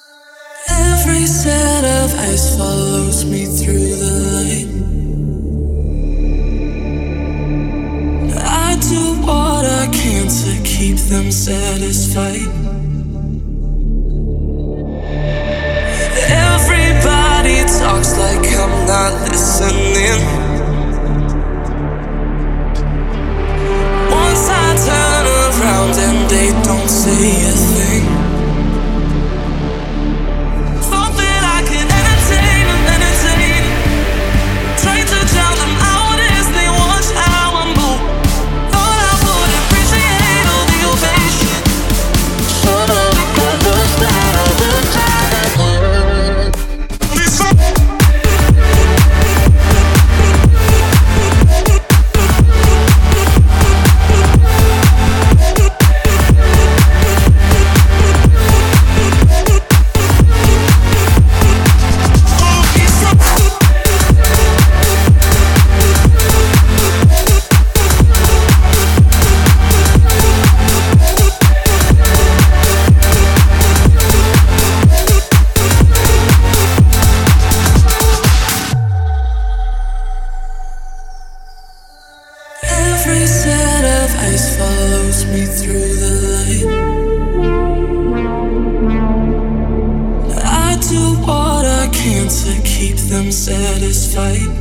Every set of eyes follows me through the light. I do what I can to keep them satisfied. Everybody talks like I'm not listening. Once I turn around and they don't say a thing. Thought that I could entertain them, trying to drown them out as they watch how I move. Thought I would appreciate all the ovation. Suddenly understand all the time I would. Every set of eyes follows me through the light. I do what I can to keep them satisfied.